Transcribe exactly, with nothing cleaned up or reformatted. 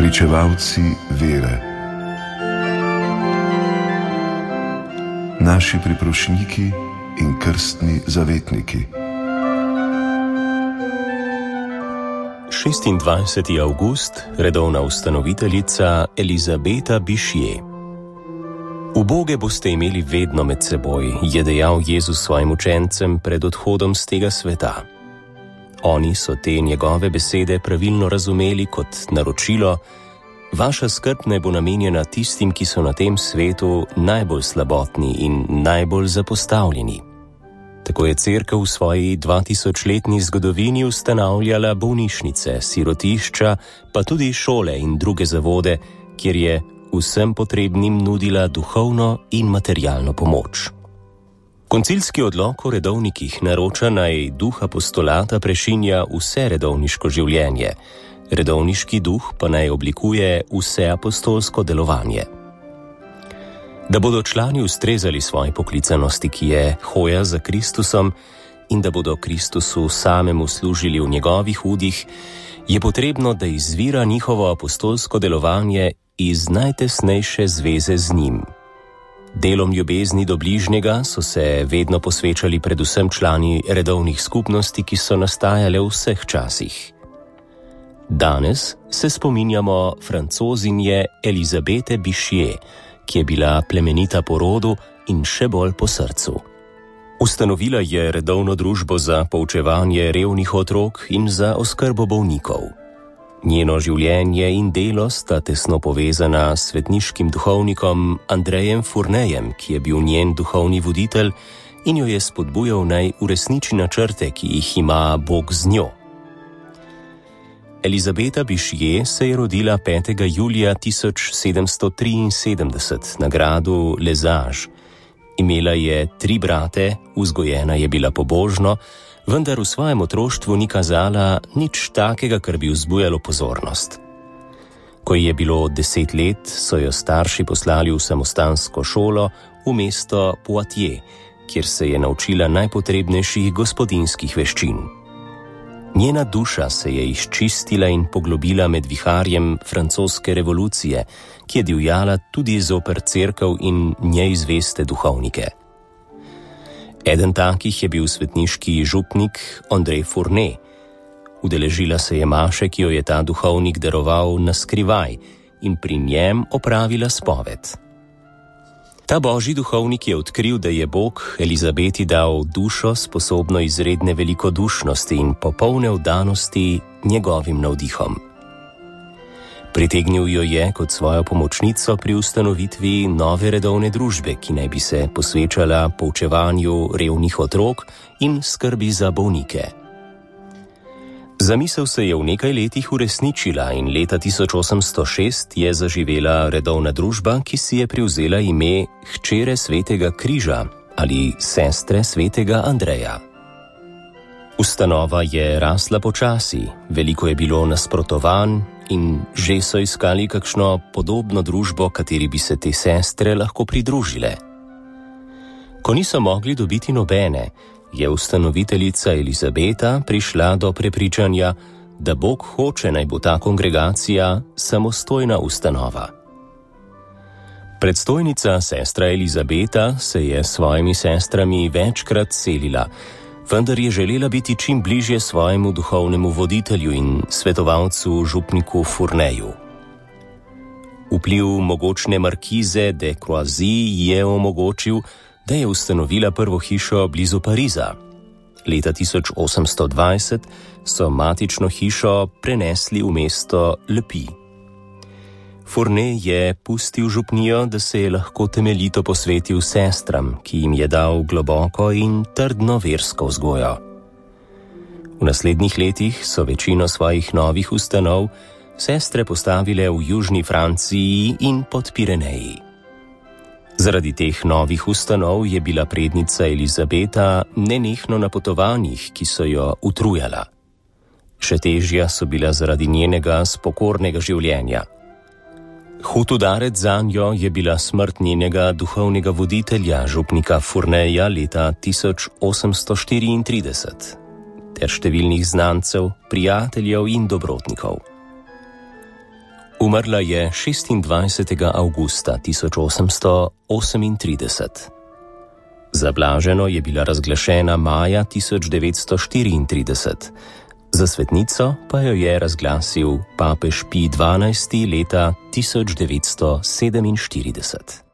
pričevalci vere, naši priprošniki in krstni zavetniki. šestindvajseti avgust, redovna ustanoviteljica Elizabeta Bišje. Uboge boste imeli vedno med seboj, je dejal Jezus svojim učencem pred odhodom z tega sveta. Oni so te njegove besede pravilno razumeli kot naročilo: vaša skrb naj bo namenjena tistim, ki so na tem svetu najbolj slabotni in najbolj zapostavljeni. Tako je Cerkev v svoji dvatisočletni zgodovini ustanavljala bolnišnice, sirotišča, pa tudi šole in druge zavode, kjer je vsem potrebnim nudila duhovno in materialno pomoč. Koncilski odlok o redovnikih naroča, naj duh apostolata prešinja vse redovniško življenje, redovniški duh pa naj oblikuje vse apostolsko delovanje. Da bodo člani ustrezali svoji poklicanosti, ki je hoja za Kristusom, in da bodo Kristusu samemu služili v njegovih udih, je potrebno, da izvira njihovo apostolsko delovanje iz najtesnejše zveze z njim. Delom ljubezni do bližnjega so se vedno posvečali predvsem člani redovnih skupnosti, ki so nastajale v vseh časih. Danes se spominjamo Francozinje Elizabete Bišje, ki je bila plemenita po rodu in še bolj po srcu. Ustanovila je redovno družbo za poučevanje revnih otrok in za oskrbo bolnikov. Njeno življenje in delo sta tesno povezana s svetniškim duhovnikom Andrejem Fournejem, ki je bil njen duhovni voditelj in jo je spodbujal, naj uresniči načrte, ki jih ima Bog z njo. Elizabeta Bišje se je rodila petega julija tisoč sedemsto triinsedemdeset na gradu Les Anges. Imela je tri brate, vzgojena je bila pobožno, vendar v svojem otroštvu ni kazala nič takega, kar bi vzbujalo pozornost. Ko je bilo deset let, so jo starši poslali v samostansko šolo v mesto Poitiers, kjer se je naučila najpotrebnejših gospodinjskih veščin. Njena duša se je izčistila in poglobila med viharjem francoske revolucije, ki je divjala tudi zoper Cerkev in njej zveste duhovnike. Eden takih je bil svetniški župnik Andrej Fournet. Udeležila se je maše, ki jo je ta duhovnik daroval na skrivaj, in pri njem opravila spoved. Ta božji duhovnik je odkril, da je Bog Elizabeti dal dušo sposobno izredne velikodušnosti in popolne vdanosti njegovim navdihom. Pritegnil jo je kot svojo pomočnico pri ustanovitvi nove redovne družbe, ki naj bi se posvečala poučevanju revnih otrok in skrbi za bolnike. Zamisel se je v nekaj letih uresničila in leta tisoč osemsto šest je zaživela redovna družba, ki si je privzela ime Hčere svetega križa ali Sestre svetega Andreja. Ustanova je rasla počasi, veliko je bilo nasprotovanj in že so iskali kakšno podobno družbo, kateri bi se te sestre lahko pridružile. Ko niso mogli dobiti nobene, je ustanoviteljica Elizabeta prišla do prepričanja, da Bog hoče, naj bo ta kongregacija samostojna ustanova. Predstojnica sestra Elizabeta se je s svojimi sestrami večkrat selila, vendar je želela biti čim bližje svojemu duhovnemu voditelju in svetovalcu župniku Fourneju. Vpliv mogočne markize de Croisy je omogočil, da je ustanovila prvo hišo blizu Pariza. Leta tisoč osemsto dvajset so matično hišo prenesli v mesto Le Puy. Fournet je pustil župnijo, da se je lahko temeljito posvetil sestram, ki jim je dal globoko in trdno versko vzgojo. V naslednjih letih so večino svojih novih ustanov sestre postavile v južni Franciji in pod Pireneji. Zaradi teh novih ustanov je bila prednica Elizabeta nenehno na potovanjih, ki so jo utrujala. Še težja so bila zaradi njenega spokornega življenja. Hud udarec zanjo je bila smrt njenega duhovnega voditelja, župnika Fourneja leta tisoč osemsto štiriintrideset, ter številnih znancev, prijateljev in dobrotnikov. Umrla je šestindvajsetega avgusta tisoč osemsto osemintrideset. Za blaženo je bila razglašena maja tisoč devetsto štiriintrideset, za svetnico pa jo je razglasil papež Pij dvanajsti leta tisoč devetsto sedeminštirideset.